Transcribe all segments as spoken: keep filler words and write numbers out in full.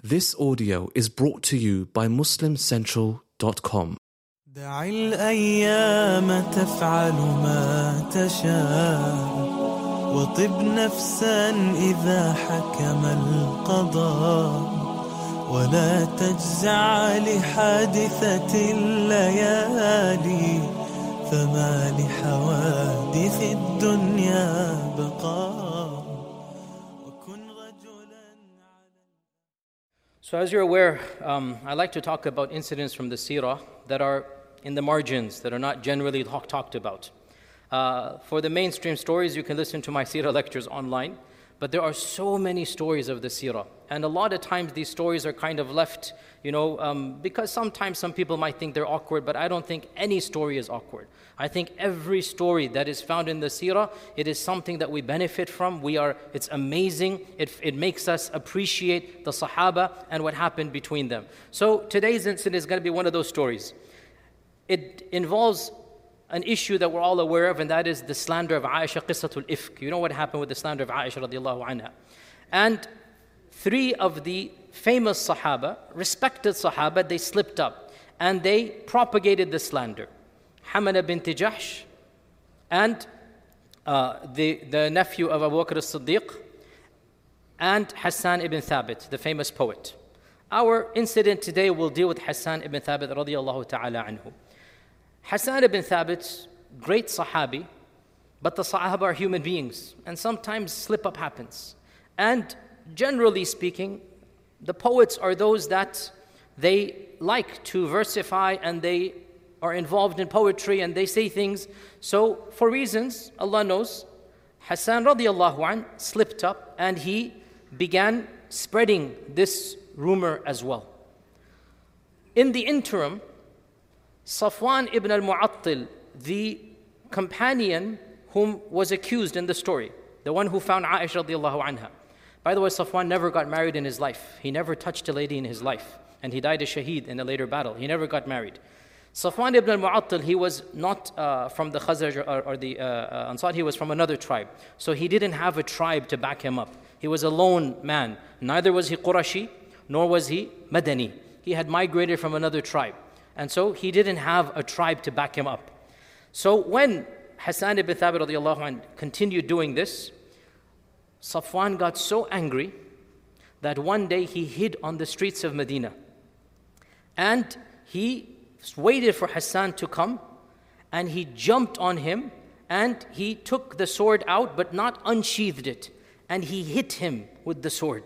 This audio is brought to you by muslim central dot com. دع الأيام تفعل ما تشاء وطب نفسا إذا حكم القضاء ولا تجزع لحادثة الليالي فما لحوادث الدنيا بقاء وكن رجلا. So as you're aware, um, I like to talk about incidents from the seerah that are in the margins, that are not generally talk, talked about. Uh, for the mainstream stories, you can listen to my seerah lectures online, but there are so many stories of the seerah. And a lot of times these stories are kind of left, you know, um, because sometimes some people might think they're awkward, but I don't think any story is awkward. I think every story that is found in the seerah, it is something that we benefit from. We are, it's amazing. It, it makes us appreciate the Sahaba and what happened between them. So today's incident is going to be one of those stories. It involves an issue that we're all aware of, and that is the slander of Aisha, Qissatul Ifk. You know what happened with the slander of Aisha radiallahu anha. And three of the famous Sahaba, respected Sahaba, they slipped up and they propagated the slander. Hamana bint Jahsh and uh, the, the nephew of Abu Bakr as-Siddiq and Hassan ibn Thabit, the famous poet. Our incident today will deal with Hassan ibn Thabit radiallahu ta'ala anhu. Hassan ibn Thabit, great Sahabi, but the Sahaba are human beings, and sometimes slip-up happens. And generally speaking, the poets are those that they like to versify and they are involved in poetry and they say things. So for reasons, Allah knows, Hassan radiallahu an slipped up and he began spreading this rumor as well. In the interim, Safwan ibn al-Mu'attil, the companion whom was accused in the story, the one who found Aisha radiallahu anha. By the way, Safwan never got married in his life. He never touched a lady in his life. And he died a shaheed in a later battle. He never got married. Safwan ibn al-Mu'attil, he was not uh, from the Khazraj or, or the uh, uh, Ansar, he was from another tribe. So he didn't have a tribe to back him up. He was a lone man. Neither was he Qurashi, nor was he Madani. He had migrated from another tribe. And so he didn't have a tribe to back him up. So when Hassan ibn Thabit radiallahu anh continued doing this, Safwan got so angry that one day he hid on the streets of Medina. And he waited for Hassan to come, and he jumped on him, and he took the sword out, but not unsheathed it. And he hit him with the sword.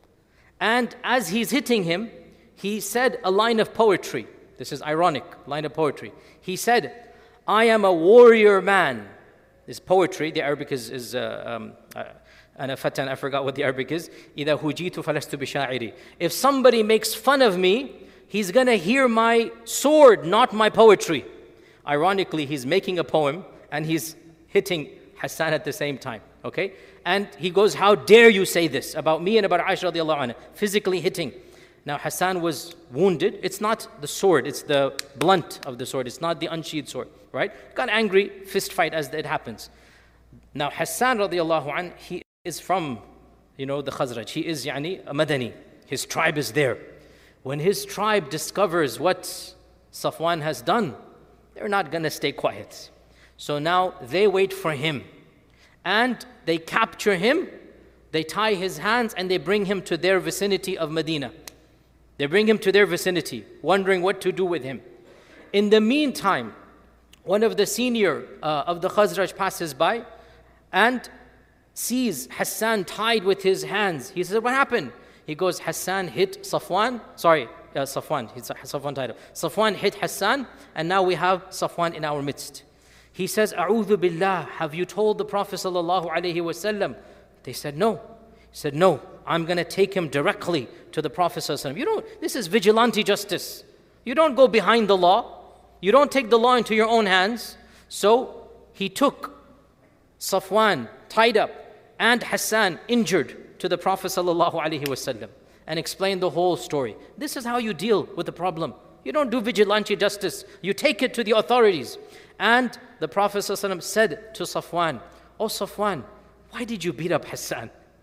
And as he's hitting him, he said a line of poetry. This is ironic, line of poetry. He said, I am a warrior man. This poetry, the Arabic is, is uh, um, uh, أنا فتن, I forgot what the Arabic is. إذا هجيت فلست بشاعري. If somebody makes fun of me, he's going to hear my sword, not my poetry. Ironically, he's making a poem and he's hitting Hassan at the same time. Okay? And he goes, how dare you say this about me and about Aisha radiallahu anha, physically hitting. Now Hassan was wounded. It's not the sword, it's the blunt of the sword. It's not the unsheathed sword, right? Got angry, fist fight as it happens. Now Hassan radiallahu anh, he is from, you know, the Khazraj. He is yani a Madani. His tribe is there. When his tribe discovers what Safwan has done, they're not going to stay quiet. So now they wait for him. And they capture him, they tie his hands, and they bring him to their vicinity of Medina. They bring him to their vicinity, wondering what to do with him. In the meantime, one of the senior uh, of the Khazraj passes by and sees Hassan tied with his hands. He says, what happened? He goes, Hassan hit Safwan. Sorry, uh, Safwan. It's a Safwan title. Safwan hit Hassan, and now we have Safwan in our midst. He says, A'udhu billah, have you told the Prophet sallallahu alaihi wasallam? They said, no. He said, no, I'm going to take him directly to the Prophet sallallahu alaihi wasallam. You don't, this is vigilante justice. You don't go behind the law. You don't take the law into your own hands. So he took Safwan tied up and Hassan injured to the Prophet sallallahu alaihi wasallam and explained the whole story. This is how you deal with the problem. You don't do vigilante justice. You take it to the authorities. And the Prophet sallallahu alaihi wasallam said to Safwan, "Oh Safwan, why did you beat up Hassan?"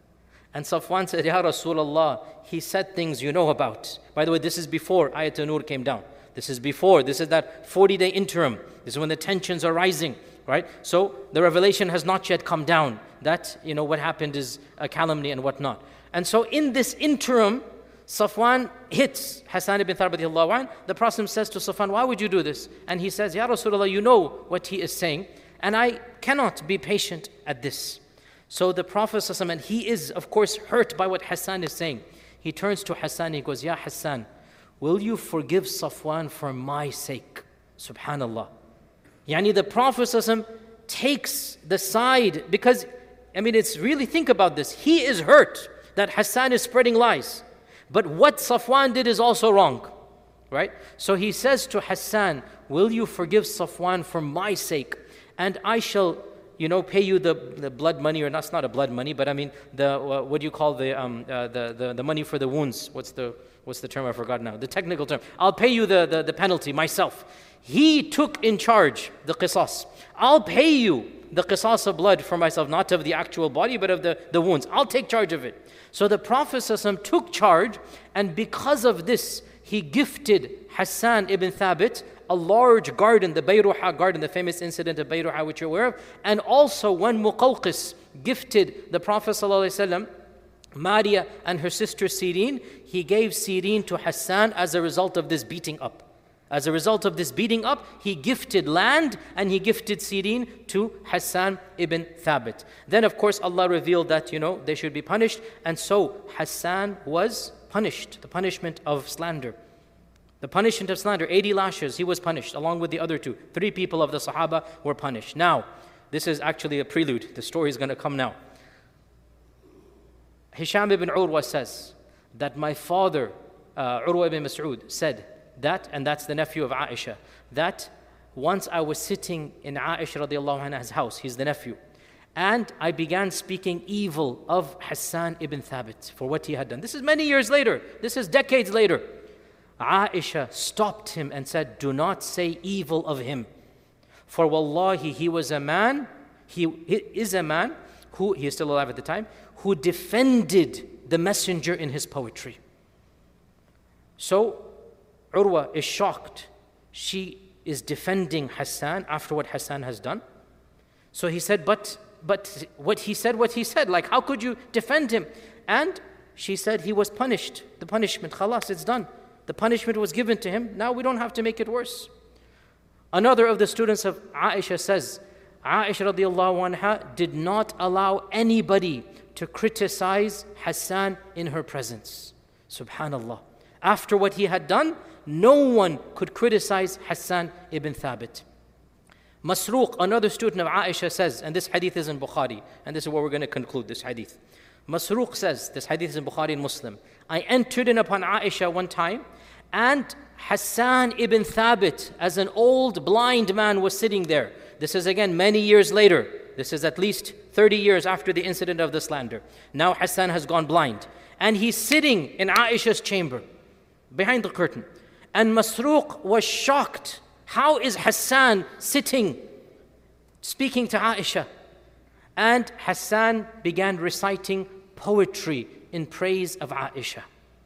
And Safwan said, Ya Rasulullah, he said things you know about. By the way, this is before Ayat an-Nur came down. This is before, this is that forty-day interim. This is when the tensions are rising, right? So the revelation has not yet come down. That, you know, what happened is a calumny and whatnot. And so in this interim, Safwan hits Hassan ibn Thabit radiallahu anh. The Prophet says to Safwan, why would you do this? And he says, Ya Rasulullah, you know what he is saying, and I cannot be patient at this. So the Prophet, and he is, of course, hurt by what Hassan is saying. He turns to Hassan, he goes, Ya Hassan, will you forgive Safwan for my sake? Subhanallah. Yani the Prophet takes the side, because, I mean, it's really, think about this. He is hurt that Hassan is spreading lies. But what Safwan did is also wrong, right? So he says to Hassan, will you forgive Safwan for my sake? And I shall, you know, pay you the, the blood money, or that's not a blood money, but I mean, the uh, what do you call the, um, uh, the, the the money for the wounds? What's the what's the term? I forgot now. The technical term. I'll pay you the, the, the penalty myself. He took in charge the qisas. I'll pay you the qisas of blood for myself, not of the actual body, but of the, the wounds. I'll take charge of it. So the Prophet ﷺ took charge, and because of this, he gifted Hassan ibn Thabit a large garden, the Bayruha garden, the famous incident of Bayruha, which you're aware of. And also when Muqawqis gifted the Prophet ﷺ Maria and her sister Sirin, he gave Sirin to Hassan as a result of this beating up. As a result of this beating up, he gifted land and he gifted Sirin to Hassan ibn Thabit. Then of course Allah revealed that, you know, they should be punished. And so Hassan was punished, the punishment of slander. The punishment of slander, eighty lashes, he was punished along with the other two. Three people of the Sahaba were punished. Now, this is actually a prelude. The story is going to come now. Hisham ibn Urwa says that my father, uh, Urwa ibn Mas'ud, said that, and that's the nephew of Aisha, that once I was sitting in Aisha radiallahu anha's house, he's the nephew, and I began speaking evil of Hassan ibn Thabit for what he had done. This is many years later. This is decades later. Aisha stopped him and said, do not say evil of him. For wallahi, he was a man, he, he is a man who, he is still alive at the time, who defended the messenger in his poetry. So, Urwa is shocked. She is defending Hassan after what Hassan has done. So he said, but, but what he said, what he said, like how could you defend him? And she said he was punished. The punishment, khalas, it's done. The punishment was given to him. Now we don't have to make it worse. Another of the students of Aisha says, Aisha radiallahu anha did not allow anybody to criticize Hassan in her presence. Subhanallah. After what he had done, no one could criticize Hassan ibn Thabit. Masruq, another student of Aisha, says, and this hadith is in Bukhari, and this is where we're going to conclude this hadith. Masruq says, this hadith is in Bukhari and Muslim, I entered in upon Aisha one time, and Hassan ibn Thabit, as an old blind man, was sitting there. This is again many years later. This is at least thirty years after the incident of the slander. Now Hassan has gone blind, and he's sitting in Aisha's chamber, behind the curtain. And Masruq was shocked. How is Hassan sitting, speaking to Aisha? And Hassan began reciting poetry in praise of Aisha.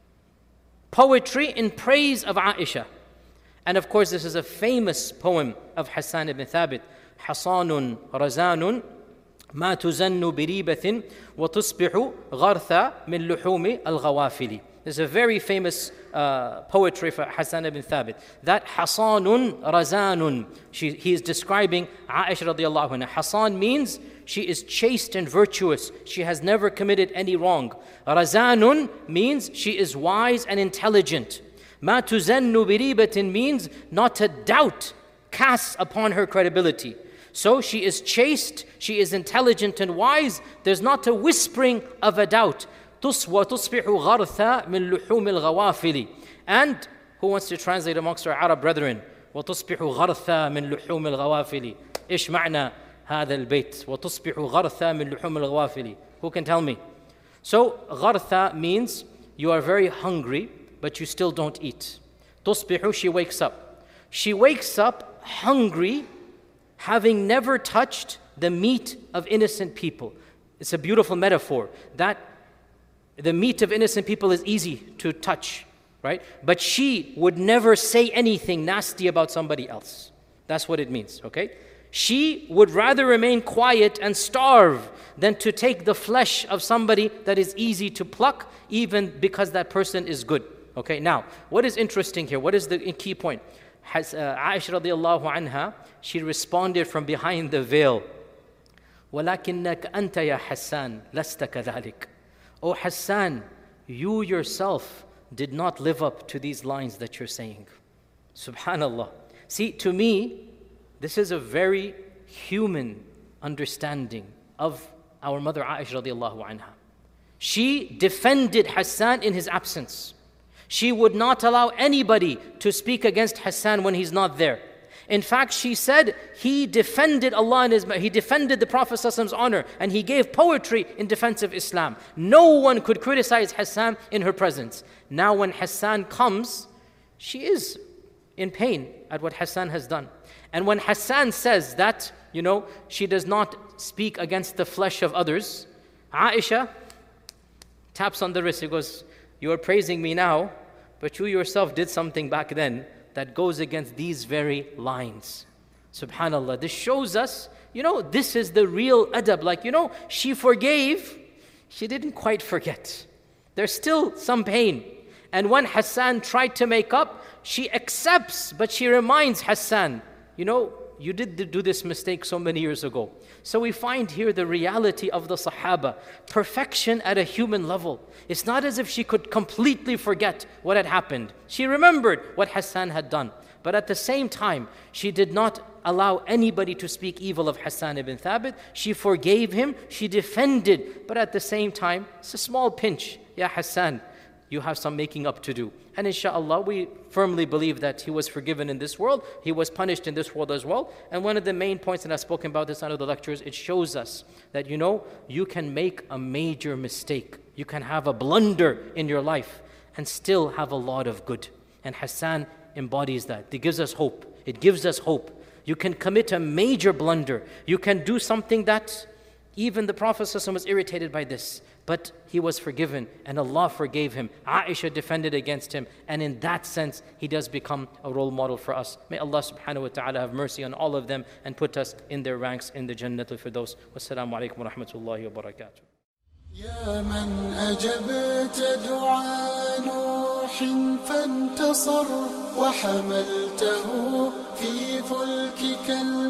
Poetry in praise of Aisha. And of course, this is a famous poem of Hassan ibn Thabit. حصان رزان ما تزن بريبة وتصبح غرثا من لحوم الغوافل. This is a very famous uh, poetry for Hassan ibn Thabit. That Hasanun Razanun, she, he is describing Aisha radiallahu anha. Hasan means she is chaste and virtuous. She has never committed any wrong. Razanun means she is wise and intelligent. Ma tuzannu biribatin means not to doubt casts upon her credibility. So she is chaste, she is intelligent and wise. There's not a whispering of a doubt. وَتُصْبِحُ غَرْثًا مِنْ لُحُومِ الْغَوَافِلِ. And who wants to translate amongst our Arab brethren? وَتُصْبِحُ غَرْثًا مِنْ لُحُومِ الْغَوَافِلِ. إيش معنى هذا البيت؟ وَتُصْبِحُ غَرْثًا مِنْ لُحُومِ الْغَوَافِلِ. Who can tell me? So غَرْثًا means you are very hungry, but you still don't eat. تُصْبِحُ, she wakes up. She wakes up hungry, having never touched the meat of innocent people. It's a beautiful metaphor that The meat of innocent people is easy to touch, right? But she would never say anything nasty about somebody else. That's what it means, okay? She would rather remain quiet and starve than to take the flesh of somebody that is easy to pluck, even because that person is good. Okay, now, what is interesting here? What is the key point? Has, uh, Aisha radiallahu anha, she responded from behind the veil. وَلَكِنَّكَ أَنْتَ يَا حَسَّانِ لَسْتَ كَذَلِكَ. Oh Hassan, you yourself did not live up to these lines that you're saying. Subhanallah. See, to me, this is a very human understanding of our mother Aisha radiallahu anha. She defended Hassan in his absence. She would not allow anybody to speak against Hassan when he's not there. In fact, she said he defended Allah and his, he defended the Prophet ﷺ's honor, and he gave poetry in defense of Islam. No one could criticize Hassan in her presence. Now when Hassan comes, she is in pain at what Hassan has done. And when Hassan says that, you know, she does not speak against the flesh of others, Aisha taps on the wrist. He goes, you are praising me now, but you yourself did something back then that goes against these very lines. Subhanallah. This shows us, you know, this is the real adab. Like, you know, she forgave, she didn't quite forget. There's still some pain. And when Hassan tried to make up, she accepts, but she reminds Hassan, you know, you did do this mistake so many years ago. So we find here the reality of the Sahaba, perfection at a human level. It's not as if she could completely forget what had happened. She remembered what Hassan had done. But at the same time, she did not allow anybody to speak evil of Hassan ibn Thabit. She forgave him, she defended. But at the same time, it's a small pinch. Ya Hassan, you have some making up to do. And inshallah, we firmly believe that he was forgiven in this world. He was punished in this world as well. And one of the main points, and I've spoken about this in other lectures, it shows us that, you know, you can make a major mistake. You can have a blunder in your life and still have a lot of good. And Hassan embodies that. It gives us hope. It gives us hope. You can commit a major blunder. You can do something that even the Prophet ﷺ was irritated by this. But he was forgiven and Allah forgave him. Aisha defended against him. And in that sense, he does become a role model for us. May Allah subhanahu wa ta'ala have mercy on all of them and put us in their ranks in the Jannatul Firdaus. Wassalamu alaikum wa rahmatullahi wa barakatuh. يا من أجبت دعاء نوح فانتصر وحملته في فلكك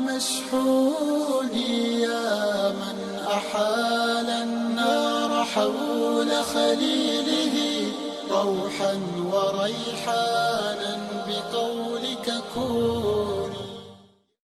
المشحون يا من أحال النار حول خليله روحا وريحانا